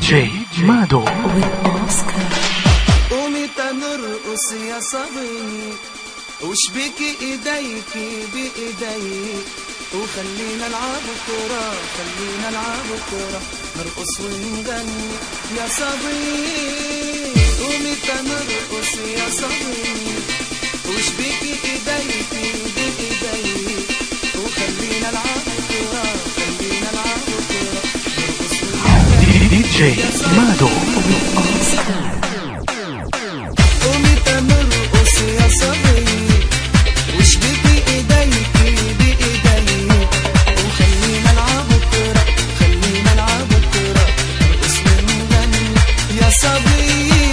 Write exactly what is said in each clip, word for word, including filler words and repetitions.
جي مادو. قومي تنرقص يا صبي وشبكي ايديكي بايدي وخلينا نلعب كرة، خلينا نلعب كرة نرقص ونغني يا صبي. قومي تنرقص يا صبي وشبكي ايديكي بايدي وخلينا نلعب كرة، خلينا نلعب كرة نرقص ونغني دي جي مادو. قومي تنرقص يا صبي وشبكي ايديكي بايدي وخلينا نلعب كرة، خلينا نلعب كرة نرقص ونغني يا صبي.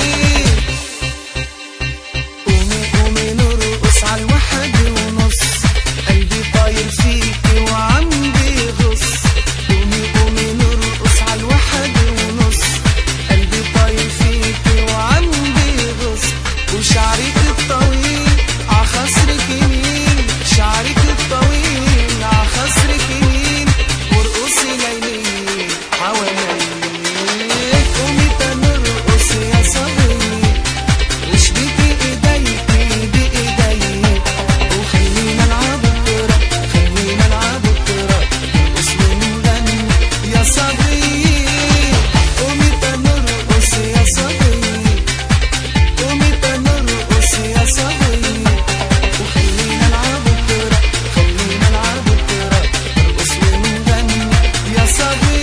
قومي قومي نرقص عالواحد ونص، قلبي طاير فيكي وعم بيغص. قومي قومي نرقص عالواحد ونص، قلبي طاير فيكي وعم بيغص. وشعرك الطويل عخصرك يمين، شعرك الطويل عخصرك يمين وارقصي ليلي حواليك. قومي تنرقص يا صبي وشبكي ايديكي بايدي وخلينا نلعب كرة، خلينا نلعب كرة نرقص ونغني يا صبي. قومي تنرقص يا صبي، قومي تنرقص يا صبي وخلينا نلعب كرة، خلينا نلعب كرة نرقص ونغني يا صبي.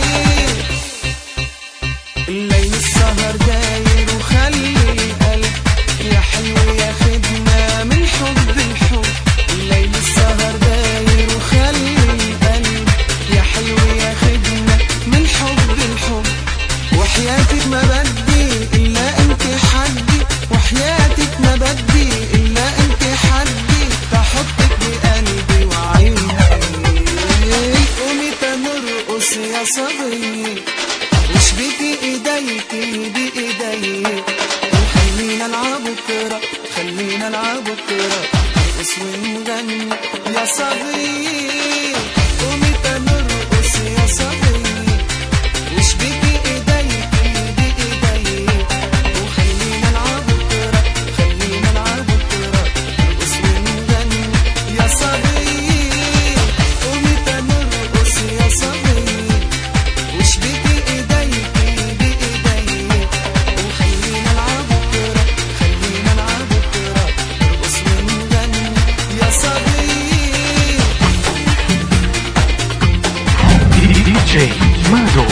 الليل السهر داير وخلي القلب يا حلو ياخدنا من حب الحب. الليل السهر داير وخلي القلب يا حلو ياخدنا من حب الحب. وحياتك ما بدي إلا انت حدي، وحياتك ما بدي إلا انت حدي تحطك بقلبي وعيني. قومي تنرقص يا صبي وشبكي ايديكي بايدي وخلينا نلعب كرة، خلينا نلعب كرة نرقص ونغني يا صبي. قومي تنرقص يا صبي وشبكي ايديكي بايدي وخلينا نلعب كرة، خلينا نلعب كرة نرقص ونغني يا صبي. قومي تنرقص يا صبي وشبكي ايديكي بايدي وخلينا نلعب كرة، خلينا نلعب كرة نرقص ونغني يا صبي. دي جي مادو.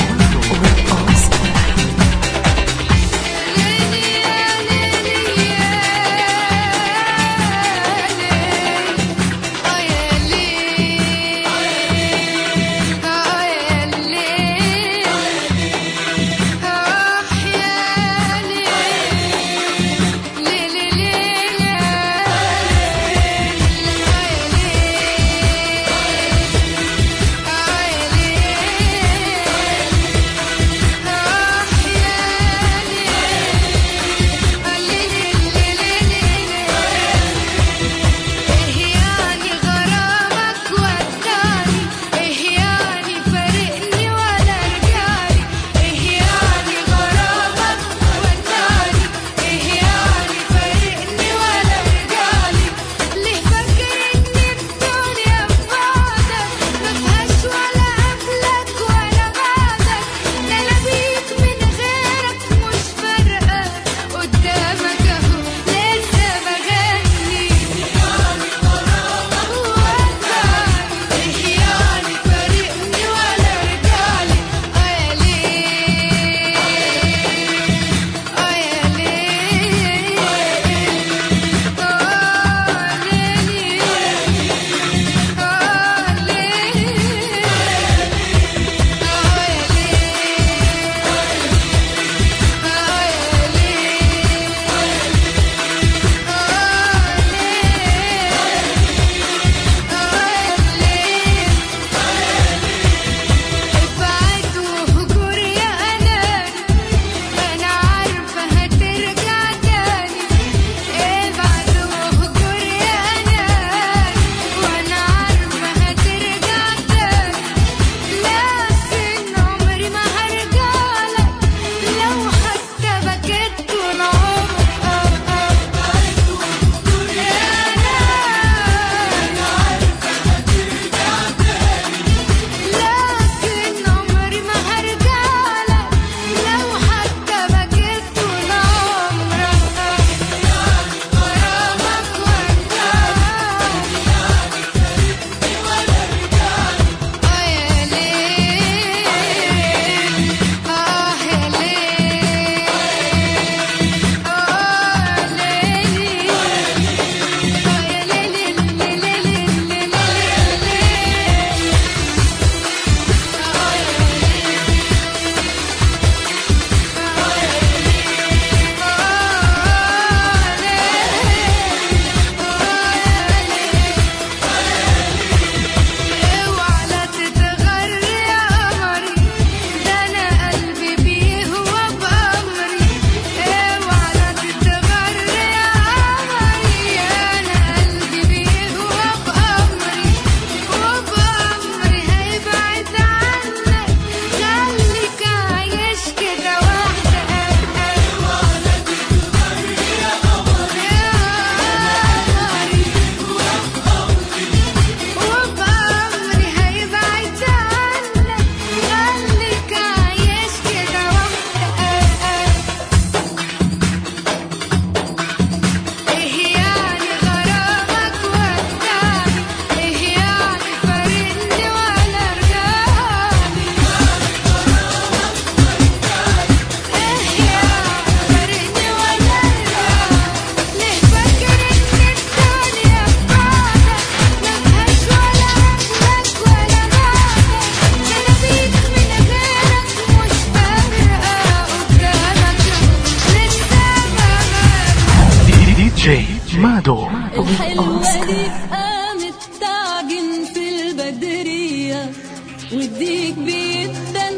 الحلوة دي قامت تعجن في البدرية والديك بيدن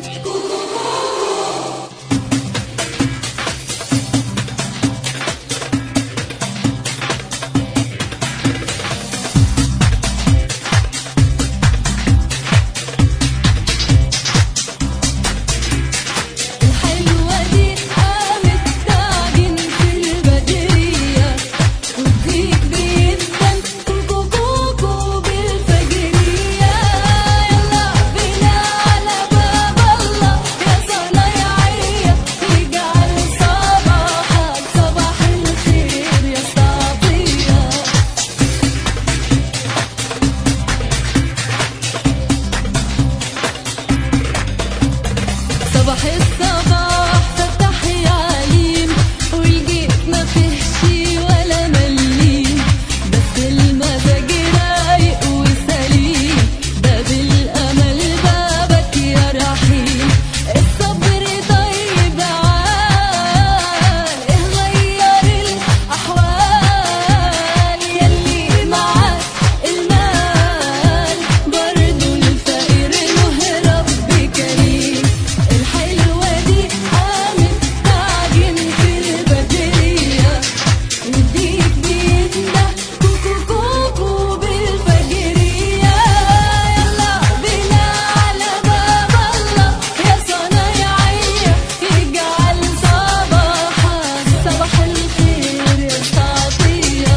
صباح الصباح فتح يا عليم والجيب ما فيهش ولا مليم بس المزاج رايق وسليم باب الامل بابك يا رحيم الصبر طيب عال غير الاحوال يلي معاك المال برضو الفقير له رب كريم الحلوة دي قامت تعجن في البدرية والديك بينده كوكو كوكو بالفجرية يلا بينا على باب الله يا صنايعية يجعل صباحك صباح الخير يا تعطية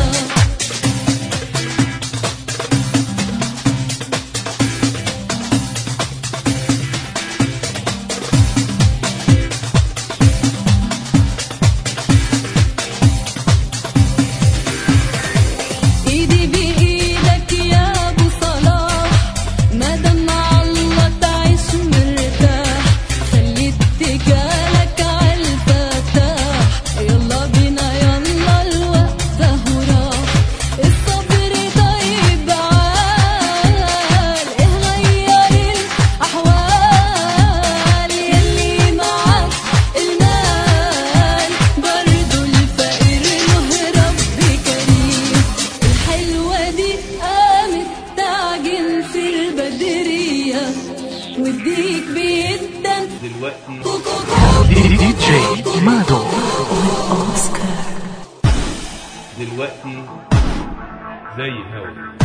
ايدي بايدك يا ابو صلاح مادام مع الله تعيش مرتاح خلي اتكالك عالفتاح يلا بينا يلا الوقت اهو راح الصبر طيب عال غير الاحوال يلي معاك المال برضو الفقير له رب كريم الحلوة دي قامت تعجن في البدرية والديك بيدن دلوقتي دي جي مادو دلوقتي زي هوا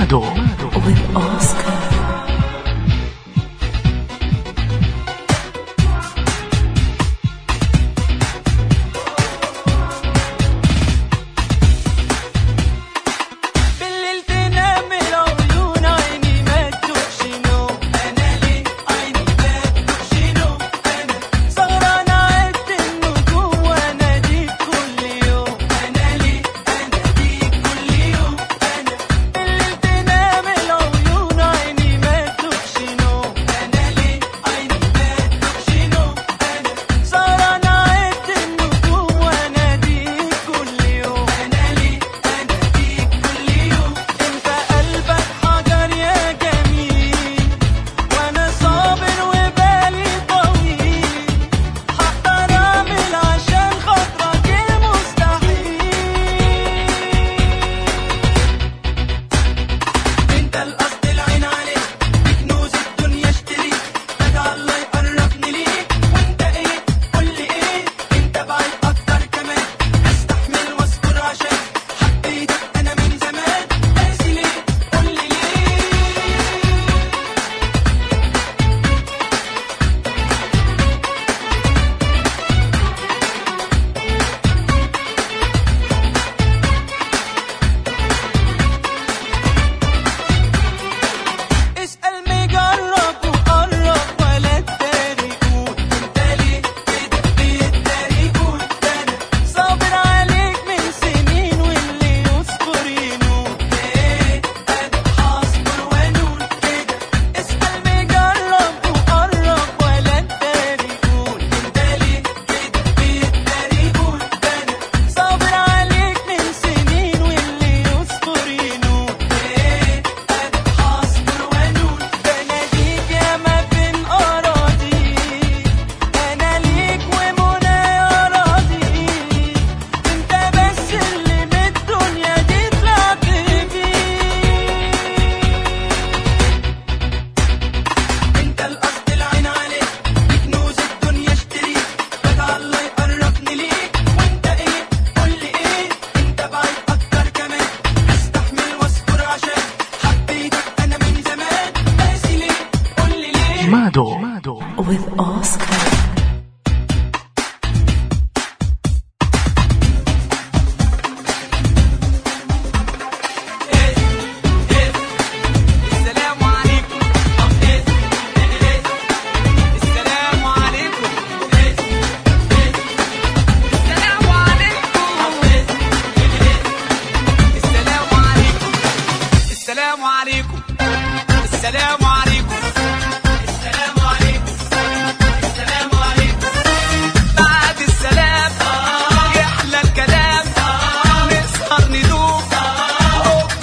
Mado with Oscar. Mado with Oscar. السلام عليكم السلام عليكم السلام عليكم السلام عليكم بعد السلام يحلى الكلام نسهر ندوب حب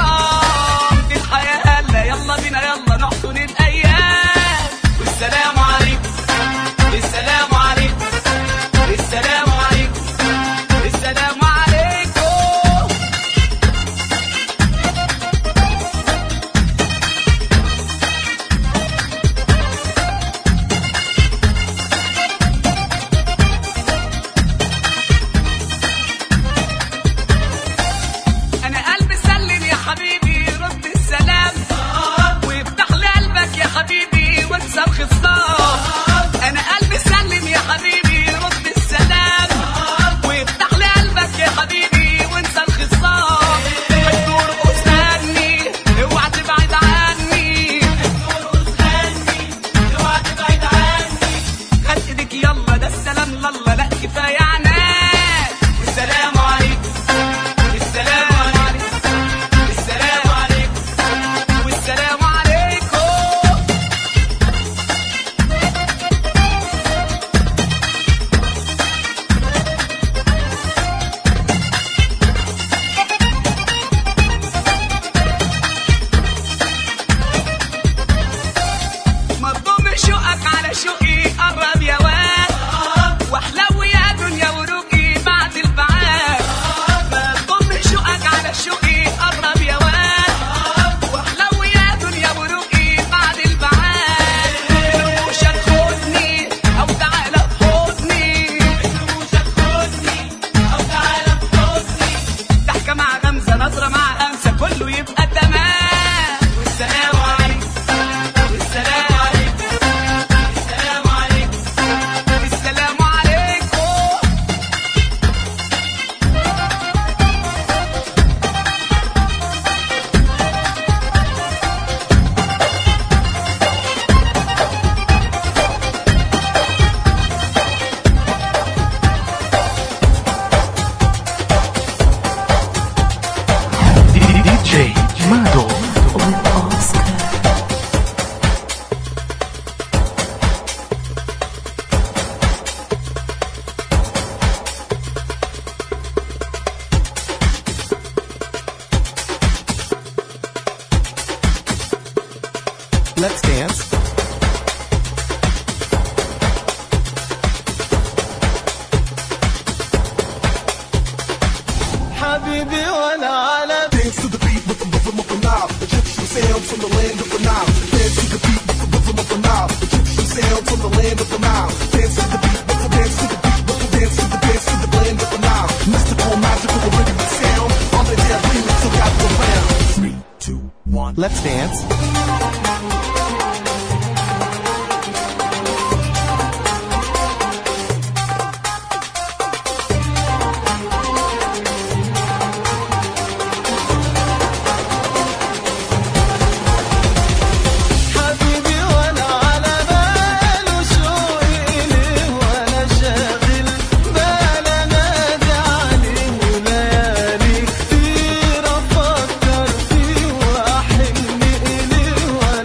وغرام في الحياة هلا يلا بينا يلا نحضن الأيام والسلام عليكم السلام عليكم السلام عليكم السلام عليكم نظرة مع همسة كله يبقى تمام. sound from the land of the Nile. Dance to the beat with the rhythm of the Nile. Egyptian sound from the land of the Nile. Dance to the beat, with the dance to the beat, with the dance to the dance to the land of the Nile. Mystical, magical, rhythmic sound. All the dead remix so got the round. Three, two, one, let's dance. وليالي كتير افكر فيه واحن اليه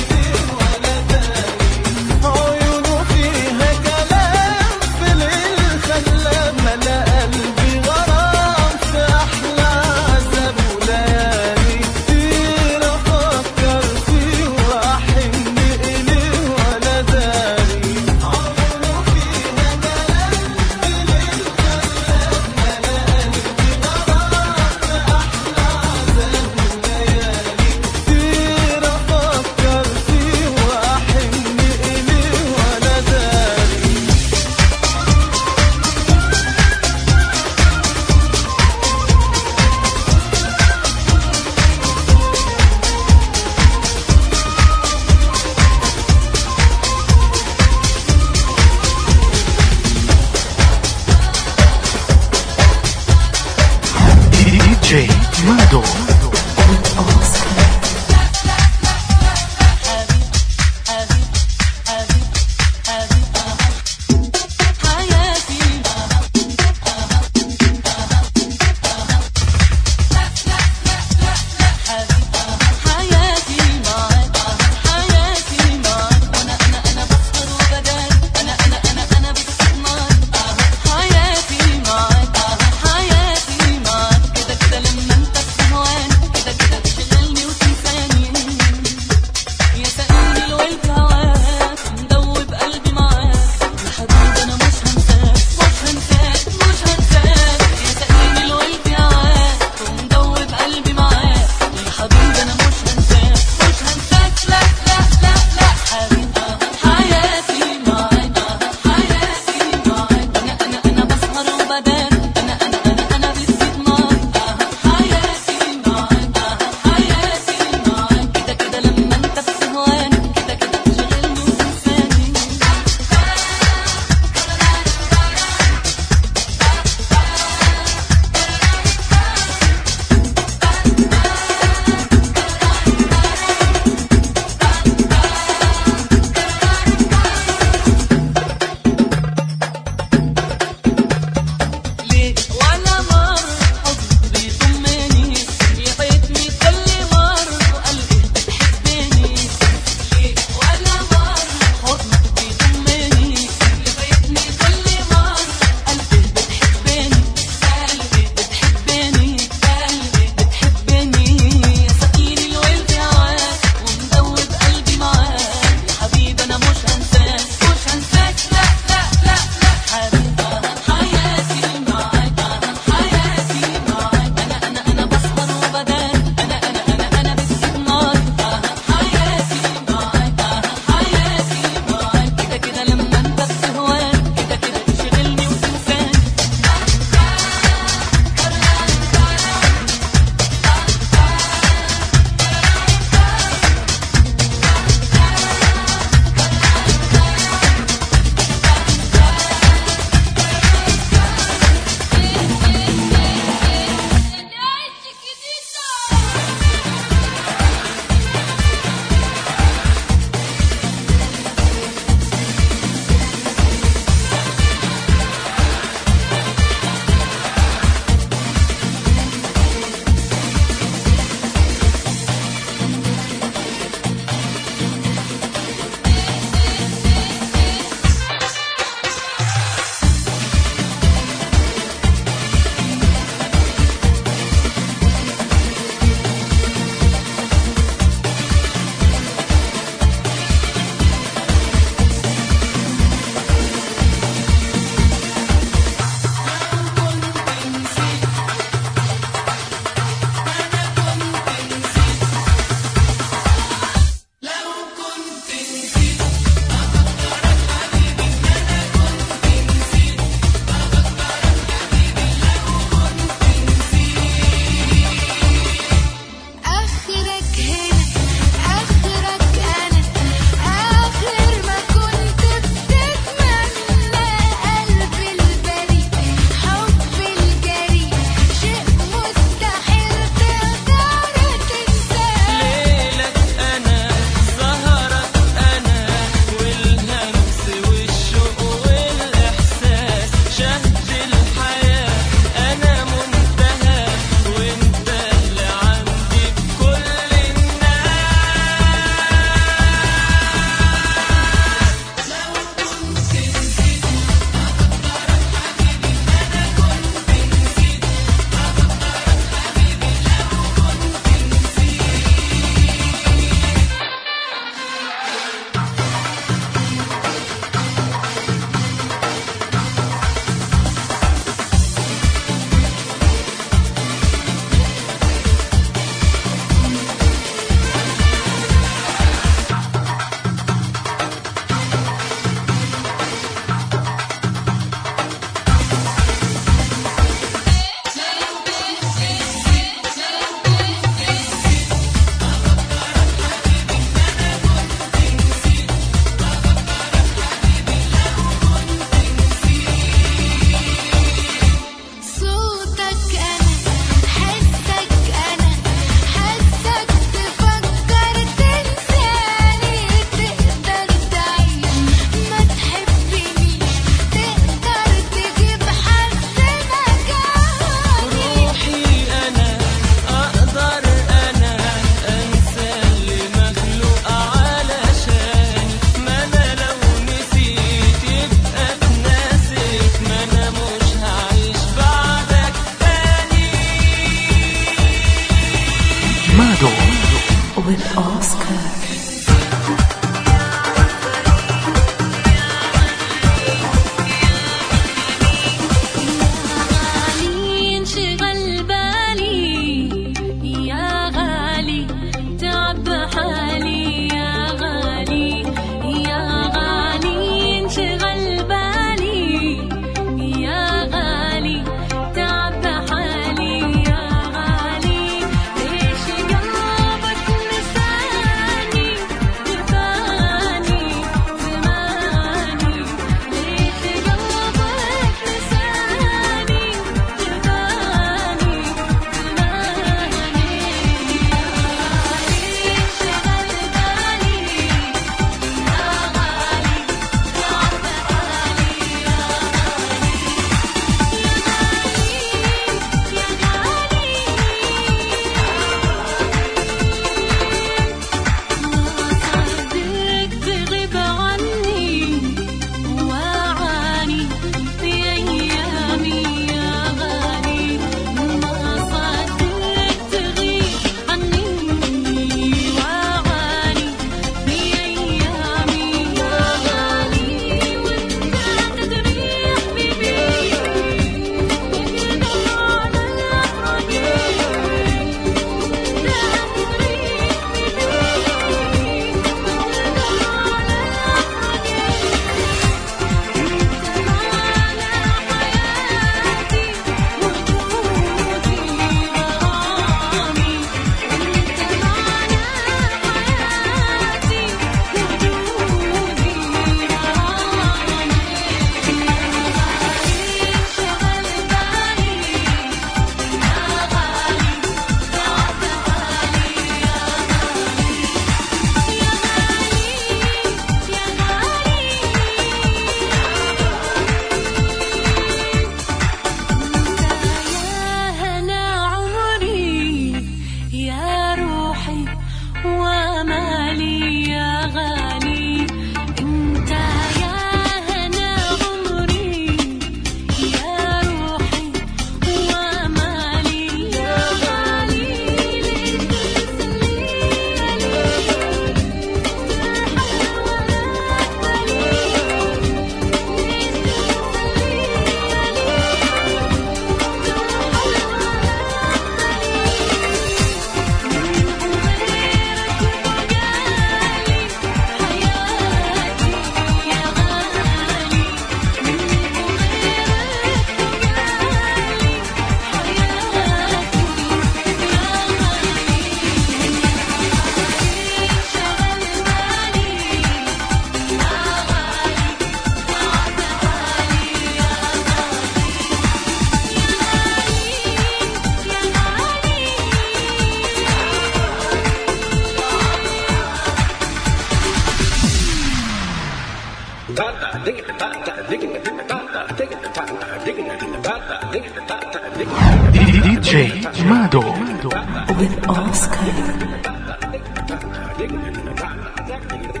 دي جي مادو with Oscar.